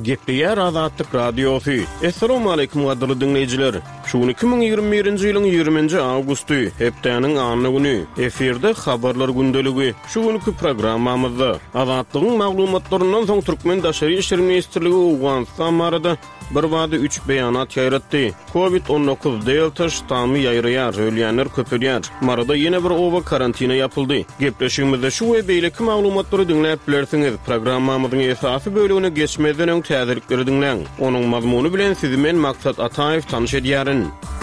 Gepleyer Azatlyk Radiosu. Assalamu alaykum gadyrly dinleyijiler. Şu 2021-nji ýylyň 20-nji awgusty, hepdeniň anyny güni. Eferde habarlar gündeligi. Şu günkü programmamyzda Azatlygyň maglumatlaryndan soň Türkmen Daşary işleri ministrligi Awganistan barada bir wada 3 beýanat ýaýratdy. Covid-19 delta ştamy ýaýraýar, ölýänler köpelýär. Marada ýene bir owa karantina ýapyldy. Gepleşigimizde şu we beýleki maglumatlary dinläp bilersiňiz. Programmamyzyň esasy bölügine geçmeden öň täzirlikleri dinleň. Onuň mazmuny bilen sizi men Maksat Ataýew tanyş edýärin.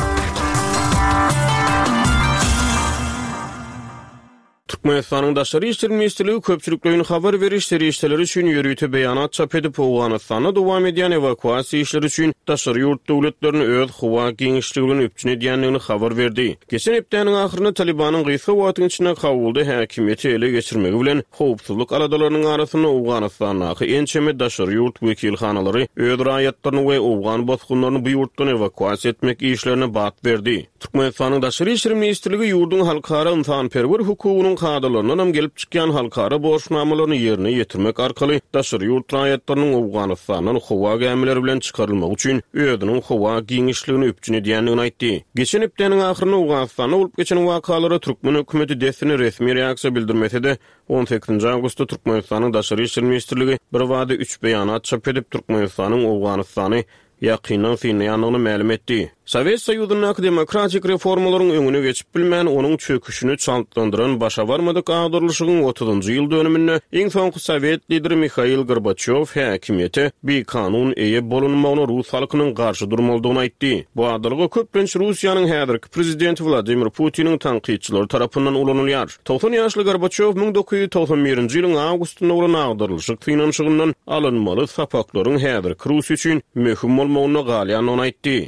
Türkmenistanyň Daşary işleri ministrligi köpçüliklerini habar berişleri işleri üçin ýürüýte beýanat çap edip Awganystana dowam edýän evakuasiýa işleri üçin daşary ýurt döwletlerini öz howa giňişligini üpçün edýänligini habar berdi. Geçen hepdeniň ahyrynda Talibanyň gysga wagtyň içinde kabulda häkimiýeti ele geçirmegi bilen howpsuzlyk aladalarynyň arasynda Awganystanyň ençeme daşary ýurt wekilhanalary öz raýatlaryny we Awgan bosgunlaryny bu ýurtdan evakuasiýa etmek işlerine bat berdi. Türkmenistanyň Daşary işleri ministrligi ýurdun halkara insanperwer hukugynyň kadrlaryndan gelip çykýan halkara borçnamalaryny ýerine ýetirmek arkaly daşary ýurt raýatlarynyň Awganystanyň howa gämileri bilen çykarylmagy üçin özüniň howa giňişligini üpçün edýänligini aýtdy. Geçen hepdeniň ahyrynda Awganystanda bolup geçen wakalara Türkmen hökümeti desini resmi reaksiýa bildirmese de 18-nji awgustda Türkmenistanyň Daşary işleri ministrligi bir wada 3 beýanat çap edip Türkmenistanyň Awganystany ýakynan synýanyny ma'lum etdi. Sowet Soýuzynyň demokratik reformalaryň öňüne geçip bilmän onuň çöküşini çaltlandyran başa barmadyk agdyrlyşygyň 30-njy ýyl dönüminde iň soňky Sowet lideri Mikhail Gorbaçow häkimiýeti bir kanun eýe bolunmagyna Rus halkynyň garşy durmalydygyny aýtdy. Bu adlyga köplenç Russiýanyň häzirki prezidenti Vladimir Putiniň tanqidçileri tarapyndan ulanylýar. 90 ýaşly Gorbaçow 1991-nji ýylyň awgustynda bolan agdyrlyşyk finansiýasynyň alynmaly sapaklaryň häzirki Russiýa üçin möhüm bolmagyna galýanyny aýtdy.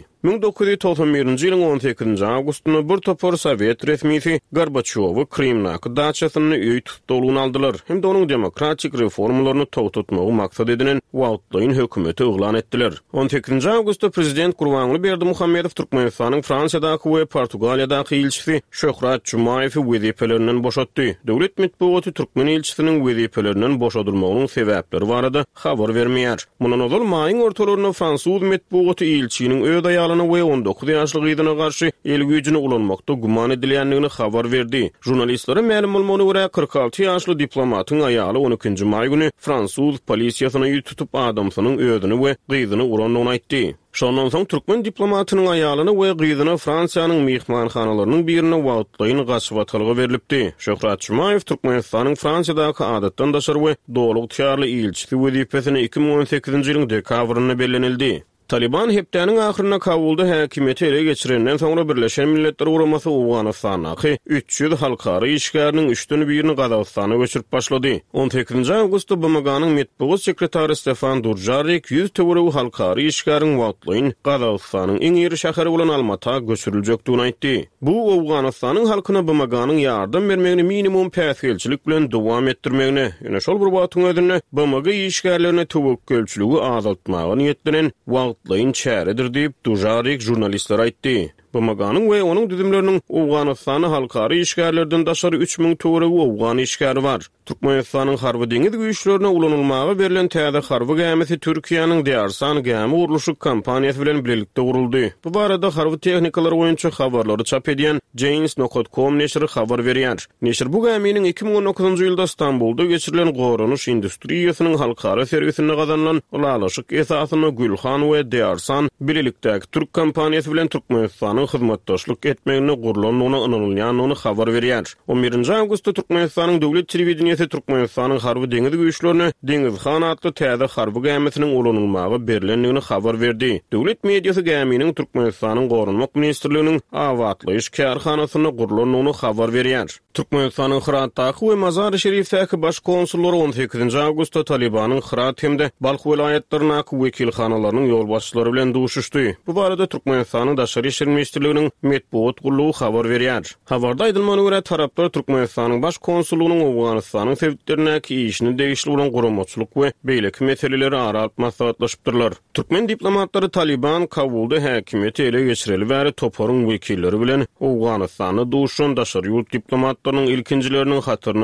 1991-nji ýylyň 18-nji awgustynda bir topar Sowet resmisi Gorbaçowy Krimnaky daçasyny öý tutdugyny aldylar. Hem de onuň demokratik reformalaryny togutmagy maksat edilen Wagtlyň hökümeti oglan etdiler. 18-nji awgustda prezident Gurbanguly Berdimuhammedow Türkmenistanyň Fransiyadaky we Portugaliýadaky ilçisi Şöhrat Jumayewi wezifelerinden boşatdy. Döwlet medeniýeti Türkmen ilçisiniň wezifelerinden boşadylmagynyň sebäpleri barada habar bermeýär. Mundan ozal maýyň ortalaryna Fransuz medeniýeti ilçiniň öýde we 19 ýaşly gyzyna garşy el güýjüne ulanmakda guman edilýänligini habar berdi. Jurnalistlere ma'lum bolmagyna görä 46 ýaşly diplomatyň aýaly 12-nji may güni Fransuz polisiýasyna ýüz tutup adamsynyň özüni we gyzyny ulandygyny aýtdy. Şondan soň Türkmen diplomatynyň aýalyny we gyzyny Fransiýanyň mehmanhanalarynyň birine Wagtlyň gaçwatlygy berilipdi. Şöhrat Jumayew Türkmenistanyň Fransiyadaky adatdan daşary we dowluk týarly ilçisi wezifesini 2018-nji ýylyň dekabrynda bellenildi. Taliban hepdeniň ahyrynda Kabulda häkimiýeti ele geçirenden soňra Birleşen Milletler Guramasy Awganystanyň 300 halkara işgäriniň 3-den birini Gazagystana göçürip başlady. 18-nji awgustda BMG'nyň medeniýet sekretary Stefan Durjarik 100 töwerew halkara işgäriň Wagtlyň Gazagystanyň iň ýeri şäheri bolan Almata göçüriljekdigini aýtdy. Bu Awganystanyň halkyna BMG'nyň ýardam bermegini minimum päsgelçilik bilen dowam etdirmegini, ýene şol bir wagtyň özünde BMG işgärlerine töwekkülçiligi azaltmagy niýetlenen Wagtlyň çäredir diýip Durjarik jurnalistlere aýtdy. BMG'nyň we onuň düzümleriniň Awganystany halkara işgärlerden daşary 3000 töwerew Awgan işgäri bar. Türkmenistanyň harby deňiz güýçlerine ulanylmagy berilen täze harby gämesi Türkiýanyň Diýarsan gämi uruluşy kompaniýasy bilen birlikde guruldy. Bu barada harby tehnikalar boýunça habarlary çap edýän Janes.com neşri habar berýär. Neşir bu gäminiň 2019-njy ýylda Istanbulda geçirilen gorunuş industriýasynyň halkara serwisine gazanlan ulalaşyk esasyny Gülhan we Diýarsan birlikdäki Türk kompaniýasy bilen Türkmenistanyň hyzmatdaşlyk etmegine gurulanyny inanylýanyny habar berýär. 11-nji awgustda Türkmenistanyň döwlet telewizionyasy Türkmenistanyň harby deňiz güýçlerini Deňizhan atly täze harby gämesiniň ulanylmagy berilenligini habar berdi. Döwlet mediýasy gäminiň Türkmenistanyň gorunmak ministrliginiň awatlyş kärhanasyny gurulanyny habar berýär. Türkmenistanyň Hıratdaky we Mazar-ı Şerifdäki baş konsullary 18-nji awgustda Talibanyň Hırat hemde Balkh vilayatlarynyň wekilhanalarynyň ýol başçylary bilen duşuşdy. Bu barada Türkmenistanyň Daşary işleri ministrliginiň medeniýet gurulugy habar berýär. Habarda aýdylmagyna görä taraplar Türkmenistanyň baş konsullugynyň Awganystanyň sebäplerindäki işini degişli bolan guramaçylyk we beýleki meseleleri aralyp maslahatlaşypdyrlar. Türkmen diplomatlary Taliban Kabulda häkimiýeti ele geçireli bäri toparyň wekilleri bilen Awganystany duşan daşary ýurt diplomatlarynyň ilkinjileriniň hatyryny